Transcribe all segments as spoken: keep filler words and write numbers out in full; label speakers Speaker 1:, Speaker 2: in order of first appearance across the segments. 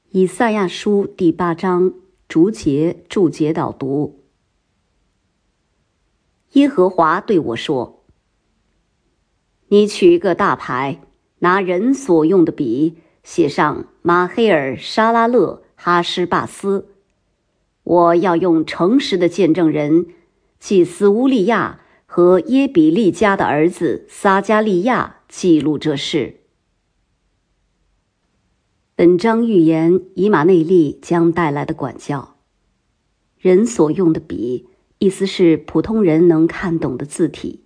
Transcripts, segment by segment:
Speaker 1: 以赛亚书第八章逐节注解导读。耶和华对我说：你取一个大牌，拿人所用的笔，写上马黑尔沙拉勒哈施巴斯。我要用诚实的见证人祭司乌利亚和耶比利家的儿子撒加利亚记录这事。本章预言以马内利将带来的管教。人所用的笔，意思是普通人能看懂的字体。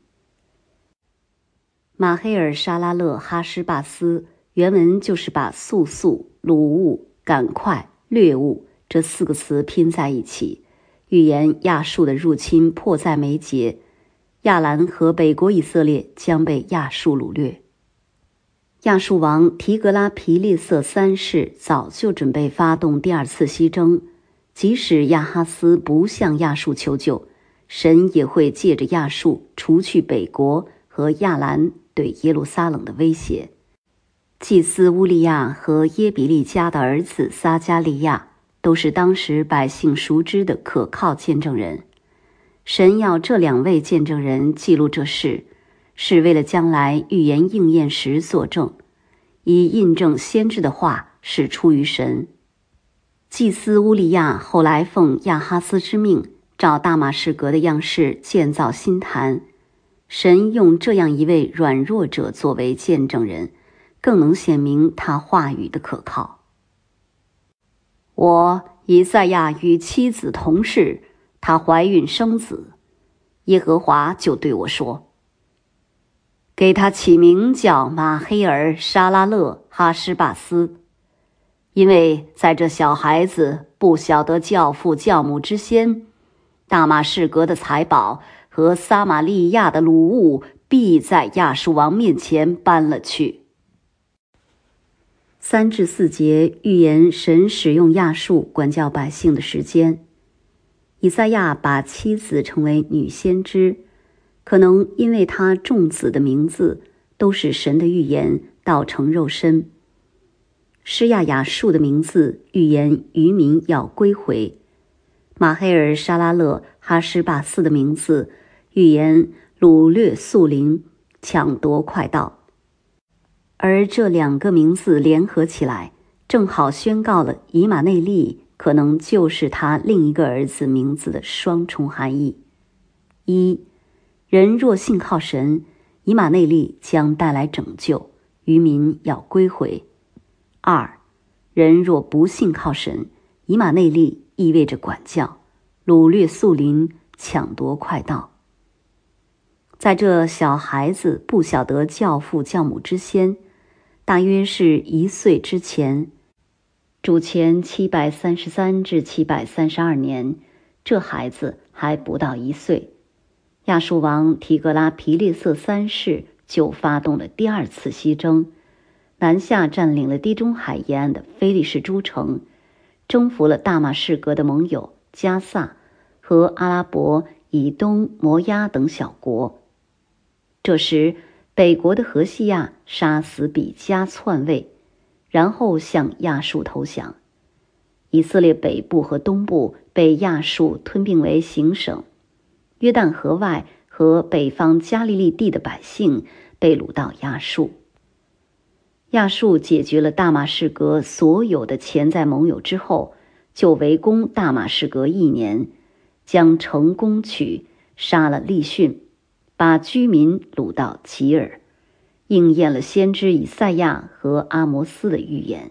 Speaker 1: 马黑尔沙拉勒哈施巴斯原文就是把速速、鲁物、赶快、掠物这四个词拼在一起，预言亚述的入侵迫在眉睫，亚兰和北国以色列将被亚述掳掠。亚述王提格拉皮列瑟三世早就准备发动第二次西征，即使亚哈斯不向亚述求救，神也会借着亚述除去北国和亚兰对耶路撒冷的威胁。祭司乌利亚和耶比利家的儿子撒加利亚都是当时百姓熟知的可靠见证人。神要这两位见证人记录这事，是为了将来预言应验时作证，以印证先知的话是出于神。祭司乌利亚后来奉亚哈斯之命，照大马士革的样式建造新坛。神用这样一位软弱者作为见证人，更能显明他话语的可靠。我以赛亚与妻子同事，她怀孕生子，耶和华就对我说：给他起名叫马黑尔沙拉勒哈施巴斯，因为在这小孩子不晓得教父教母之先，大马士革的财宝和撒玛利亚的掳物必在亚述王面前搬了去。三至四节预言神使用亚述管教百姓的时间。以赛亚把妻子称为女先知，可能因为他众子的名字都是神的预言道成肉身。施亚雅述的名字预言渔民要归回。马黑尔沙拉勒哈施巴斯的名字预言掳掠宿林，抢夺快道。而这两个名字联合起来，正好宣告了以马内利可能就是他另一个儿子名字的双重含义。一，人若信靠神，以马内利将带来拯救，渔民要归回。二，人若不信靠神，以马内利意味着管教，掳掠宿林，抢夺快道。在这小孩子不晓得教父教母之先，大约是一岁之前，主前七百三十三至七百三十二年，这孩子还不到一岁。亚述王提格拉皮列瑟三世就发动了第二次西征，南下占领了地中海沿岸的非利士诸城，征服了大马士革的盟友加萨和阿拉伯以东摩押等小国。这时北国的何西亚杀死比加篡位，然后向亚述投降。以色列北部和东部被亚述吞并为行省，约旦河外和北方加利利地的百姓被掳到亚述。亚述解决了大马士革所有的潜在盟友之后，就围攻大马士革一年，将城攻取，杀了利逊，把居民掳到吉尔，应验了先知以赛亚和阿摩斯的预言。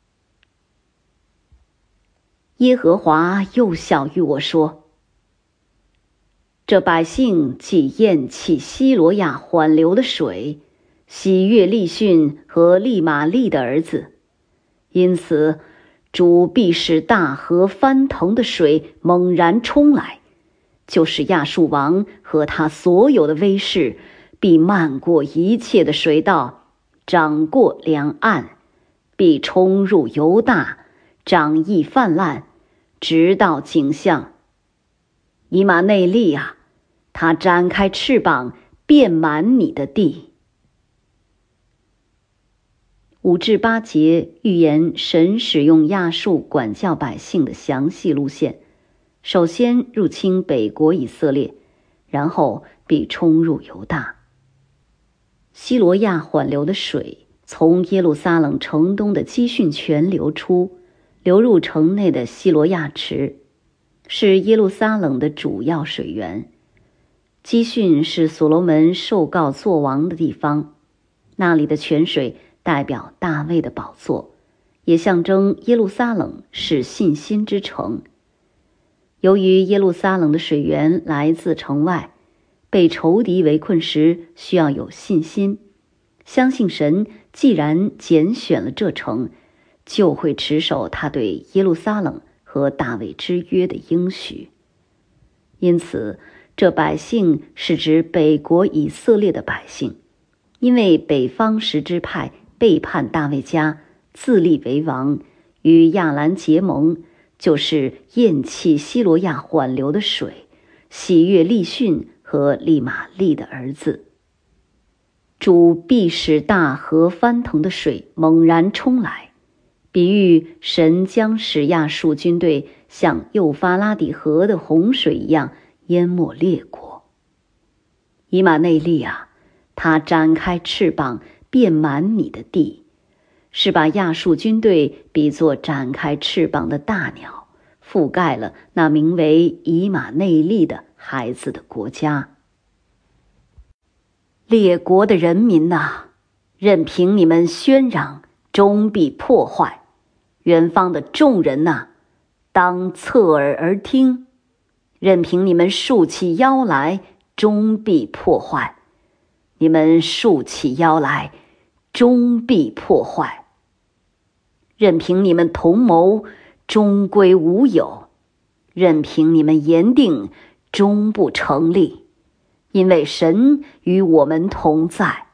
Speaker 1: 耶和华又晓谕我说：这百姓既厌弃希罗亚缓流的水，喜悦利逊和利玛利的儿子，因此主必使大河翻腾的水猛然冲来，就是亚述王和他所有的威势必漫过一切的水道，涨过两岸，必冲入犹大，涨溢泛滥，直到景象。以马内利啊，他展开翅膀，遍满你的地。 五至八节预言神使用亚述管教百姓的详细路线，首先入侵北国以色列，然后必冲入犹大。西罗亚缓流的水从耶路撒冷城东的基训泉流出，流入城内的西罗亚池，是耶路撒冷的主要水源。基训是所罗门受告作王的地方，那里的泉水代表大卫的宝座，也象征耶路撒冷是信心之城。由于耶路撒冷的水源来自城外，被仇敌围困时需要有信心，相信神既然拣选了这城，就会持守他对耶路撒冷和大卫之约的应许。因此，这百姓是指北国以色列的百姓，因为北方十支派背叛大卫家，自立为王，与亚兰结盟，就是厌弃西罗亚缓流的水，喜悦利逊和利玛利的儿子。主必使大河翻腾的水猛然冲来，比喻神将使亚述军队像幼发拉底河的洪水一样淹没列国。以马内利啊，他展开翅膀遍满你的地，是把亚述军队比作展开翅膀的大鸟，覆盖了那名为以马内利的孩子的国家。列国的人民哪，任凭你们喧嚷，终必破坏；远方的众人哪，当侧耳而听，任凭你们竖起腰来，终必破坏；你们竖起腰来，终必破坏；任凭你们同谋，终归无有；任凭你们言定，终不成立。因为神与我们同在。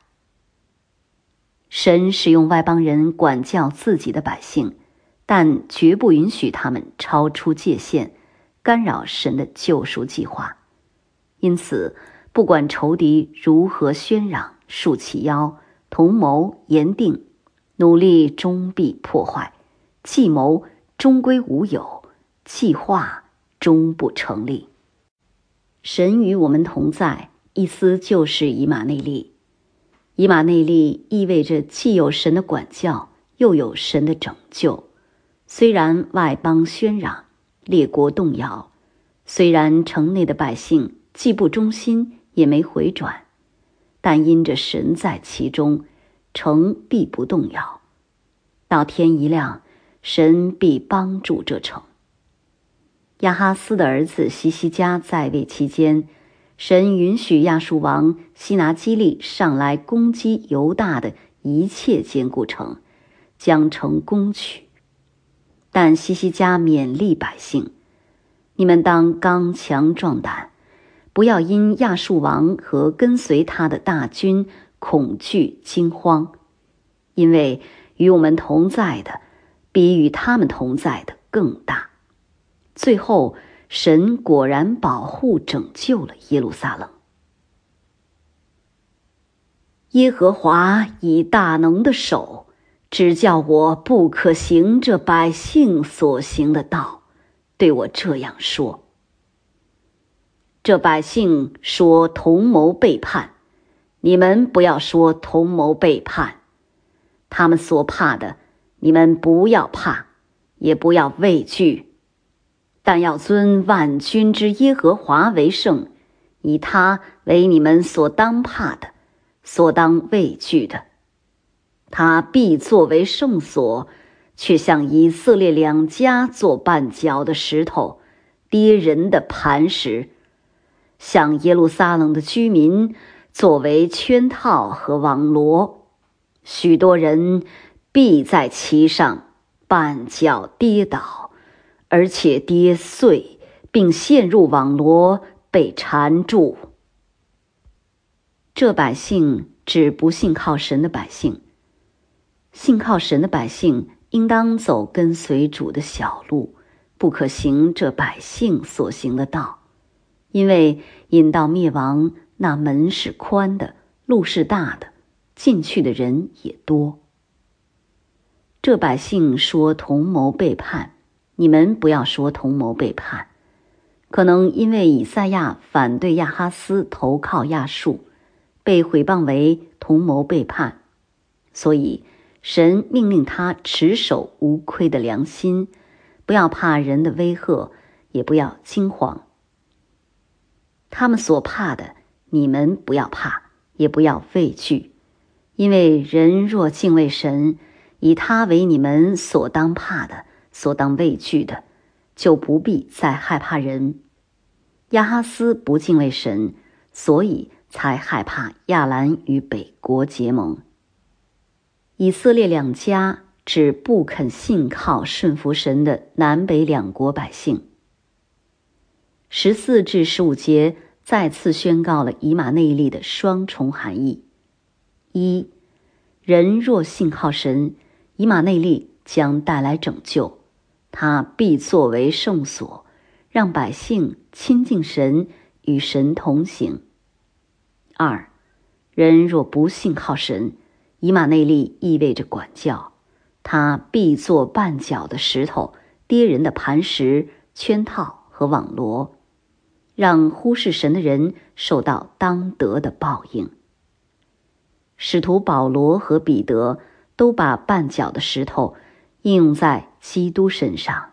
Speaker 1: 神使用外邦人管教自己的百姓，但绝不允许他们超出界限，干扰神的救赎计划。因此，不管仇敌如何喧嚷、竖起腰、同谋、言定，努力终必破坏，计谋终归无有，计划终不成立。神与我们同在，意思就是以马内利。以马内利意味着既有神的管教，又有神的拯救。虽然外邦喧嚷，列国动摇，虽然城内的百姓既不忠心，也没回转，但因着神在其中，城必不动摇。到天一亮，神必帮助这城。亚哈斯的儿子西西家在位期间，神允许亚述王西拿基立上来攻击犹大的一切坚固城，将城攻取。但西西家勉励百姓，你们当刚强壮胆，不要因亚述王和跟随他的大军恐惧惊慌，因为与我们同在的比与他们同在的更大。最后，神果然保护拯救了耶路撒冷。耶和华以大能的手指教我不可行这百姓所行的道，对我这样说：这百姓说同谋背叛，你们不要说同谋背叛。他们所怕的，你们不要怕，也不要畏惧，但要尊万军之耶和华为圣，以他为你们所当怕的，所当畏惧的。他必作为圣所，却向以色列两家做绊脚的石头，跌人的磐石，向耶路撒冷的居民作为圈套和网罗。许多人必在其上绊脚跌倒，而且跌碎，并陷入网罗，被缠住。这百姓指不信靠神的百姓。信靠神的百姓应当走跟随主的小路，不可行这百姓所行的道，因为引到灭亡，那门是宽的，路是大的，进去的人也多。 这百姓说同谋背叛，你们不要说同谋背叛。可能因为以赛亚反对亚哈斯投靠亚述，被毁谤为同谋背叛，所以神命令他持守无愧的良心，不要怕人的威吓，也不要惊慌。他们所怕的，你们不要怕，也不要畏惧，因为人若敬畏神，以他为你们所当怕的，所当畏惧的，就不必再害怕人。亚哈斯不敬畏神，所以才害怕亚兰与北国结盟。以色列两家指不肯信靠顺服神的南北两国百姓。十四至十五节再次宣告了以马内利的双重含义：一，人若信靠神，以马内利将带来拯救，他必作为圣所，让百姓亲近神，与神同行。二，人若不信靠神，以马内利意味着管教，他必做绊脚的石头，跌人的磐石、圈套和网罗，让忽视神的人受到当得的报应。使徒保罗和彼得都把绊脚的石头应用在基督身上。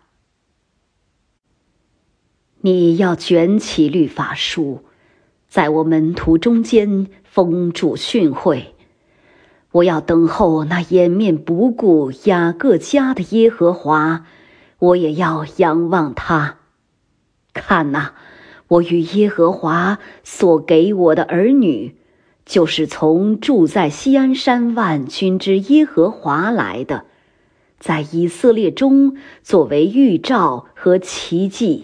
Speaker 1: 你要卷起律法书，在我门徒中间封住训诲。我要等候那掩面不顾雅各家的耶和华，我也要仰望他。看哪，我与耶和华所给我的儿女，就是从住在锡安山万军之耶和华来的，在以色列中作为预兆和奇迹。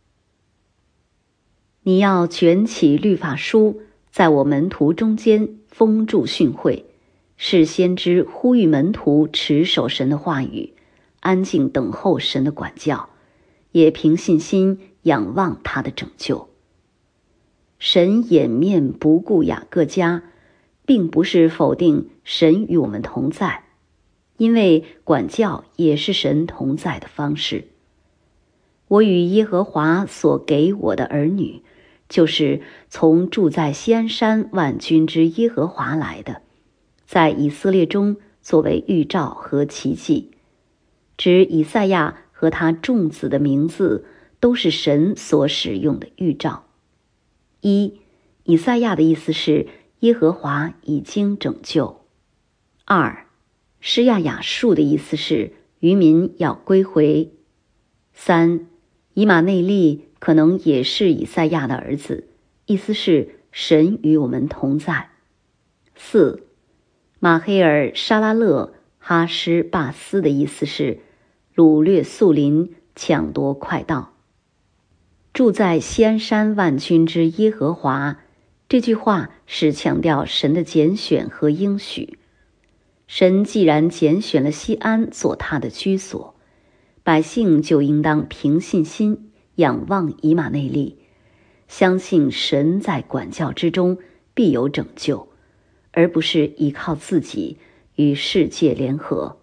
Speaker 1: 你要卷起律法书，在我门徒中间封住训诲，是先知呼吁门徒持守神的话语，安静等候神的管教，也凭信心仰望他的拯救。神掩面不顾雅各家，并不是否定神与我们同在，因为管教也是神同在的方式。我与耶和华所给我的儿女，就是从住在锡安山万军之耶和华来的，在以色列中作为预兆和奇迹。指以赛亚和他众子的名字都是神所使用的预兆。一，以赛亚的意思是耶和华已经拯救。二，施亚雅述的意思是渔民要归回。三，以马内利可能也是以赛亚的儿子，意思是神与我们同在。四，马黑尔沙拉勒哈施巴斯的意思是掳掠宿林，抢夺快道。住在锡安山万军之耶和华，这句话是强调神的拣选和应许。神既然拣选了锡安做他的居所，百姓就应当凭信心仰望以马内利，相信神在管教之中必有拯救，而不是依靠自己与世界联合。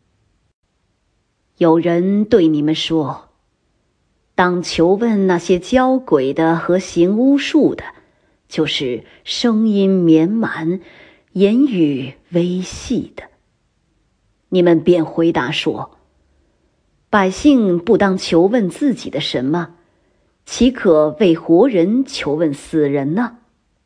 Speaker 1: 有人对你们说，当求问那些交鬼的和行巫术的，就是声音绵满，言语微细的。你们便回答说，百姓不当求问自己的神吗？岂可为活人求问死人呢？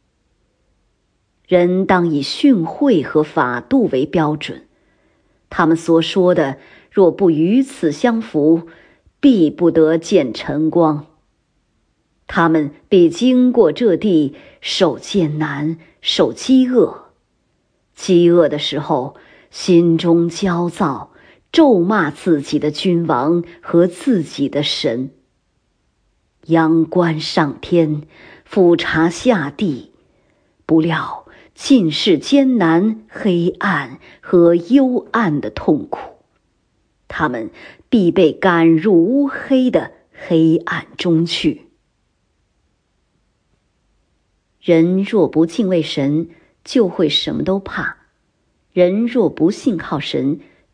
Speaker 1: 人当以训诲和法度为标准，他们所说的若不与此相符，必不得见晨光。他们必经过这地，受艰难，受饥饿。饥饿的时候，心中焦躁，咒骂自己的君王和自己的神。仰观上天，俯察下地，不料尽是艰难、黑暗和幽暗的痛苦。他们必被赶入乌黑的黑暗中去。人若不敬畏神，就会什么都怕；人若不信靠神，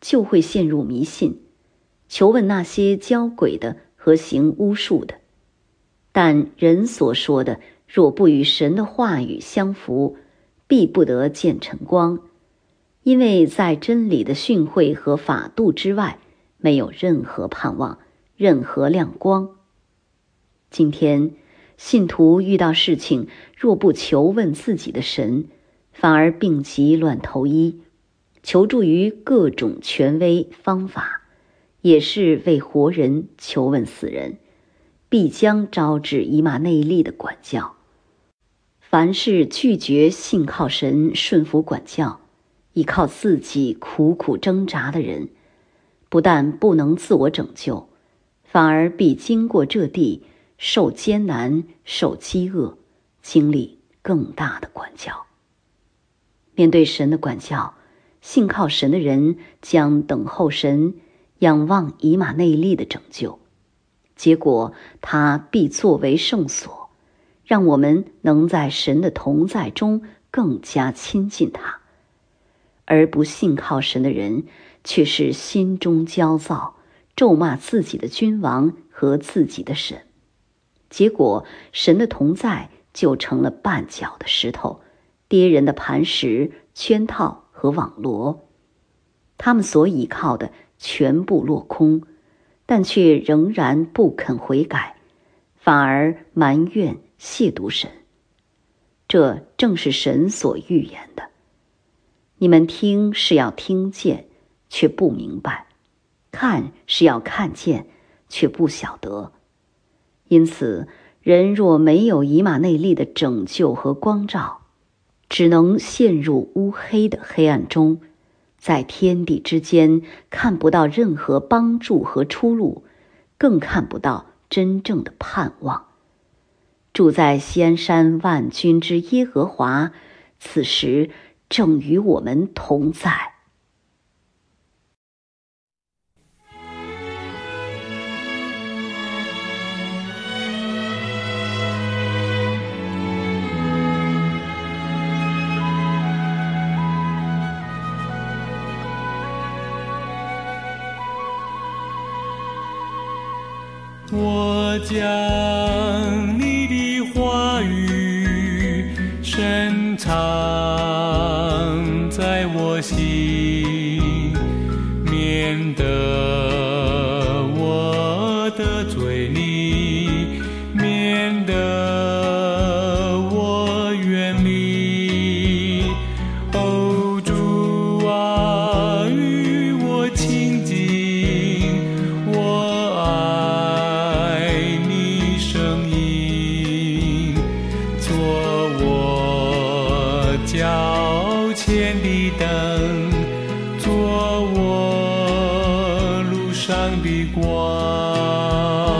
Speaker 1: 就会陷入迷信，求问那些教鬼的和行巫术的。但人所说的若不与神的话语相符，必不得见晨光，因为在真理的训诲和法度之外，没有任何盼望，任何亮光。今天信徒遇到事情，若不求问自己的神，反而病急乱投医，求助于各种权威方法，也是为活人求问死人，必将招致以马内利的管教。凡是拒绝信靠神顺服管教，依靠自己苦苦挣扎的人，不但不能自我拯救，反而必经过这地受艰难，受饥饿，经历更大的管教。面对神的管教，信靠神的人将等候神，仰望以马内利的拯救，结果他必作为圣所，让我们能在神的同在中更加亲近他。而不信靠神的人，却是心中焦躁，咒骂自己的君王和自己的神，结果神的同在就成了绊脚的石头，跌人的磐石、圈套和网罗。他们所倚靠的全部落空，但却仍然不肯悔改，反而埋怨亵渎神。这正是神所预言的。你们听是要听见，却不明白；看是要看见，却不晓得。因此，人若没有以马内利的拯救和光照，只能陷入乌黑的黑暗中，在天地之间看不到任何帮助和出路，更看不到真正的盼望。住在锡安山万军之耶和华，此时正与我们同在。
Speaker 2: 我将你的话语深藏在我心，免得我得罪你，免得我远离。哦，主啊，与我亲近，我爱你声音，做我脚前的灯，做我路上的光。